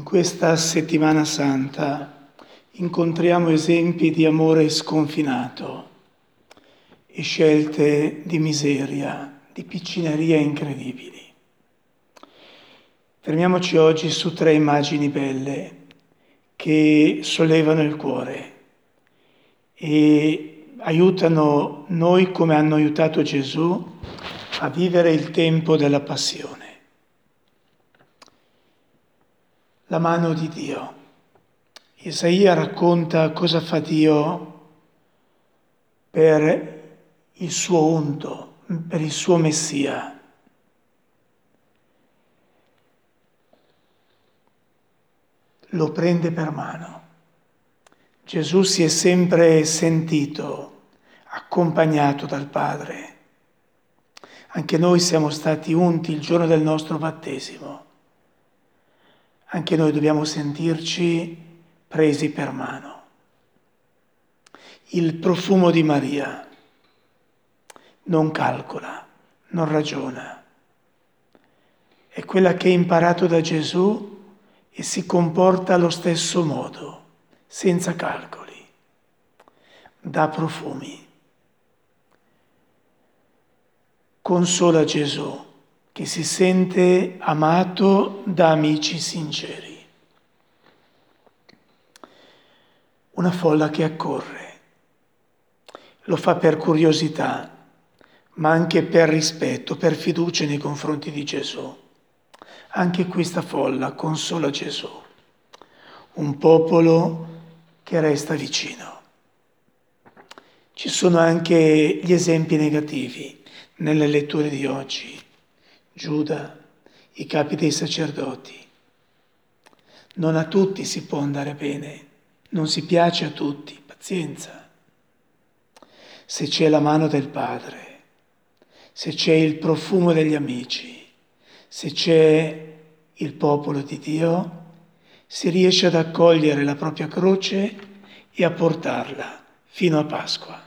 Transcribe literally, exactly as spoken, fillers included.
questa settimana santa incontriamo esempi di amore sconfinato e scelte di miseria, di piccineria incredibili. Fermiamoci oggi su tre immagini belle che sollevano il cuore e aiutano noi, come hanno aiutato Gesù, a vivere il tempo della passione. La mano di Dio. Isaia racconta cosa fa Dio per il suo unto, per il suo Messia. Lo prende per mano. Gesù si è sempre sentito accompagnato dal Padre. Anche noi siamo stati unti il giorno del nostro battesimo. Anche noi dobbiamo sentirci presi per mano. Il profumo di Maria non calcola, non ragiona. È quella che ha imparato da Gesù e si comporta allo stesso modo, senza calcoli. Dà profumi. Consola Gesù, che si sente amato da amici sinceri. Una folla che accorre. Lo fa per curiosità, ma anche per rispetto, per fiducia nei confronti di Gesù. Anche questa folla consola Gesù, un popolo che resta vicino. Ci sono anche gli esempi negativi nelle letture di oggi. Giuda, i capi dei sacerdoti. Non a tutti si può andare bene, non si piace a tutti, pazienza. Se c'è la mano del Padre, se c'è il profumo degli amici, se c'è il popolo di Dio, si riesce ad accogliere la propria croce e a portarla fino a Pasqua.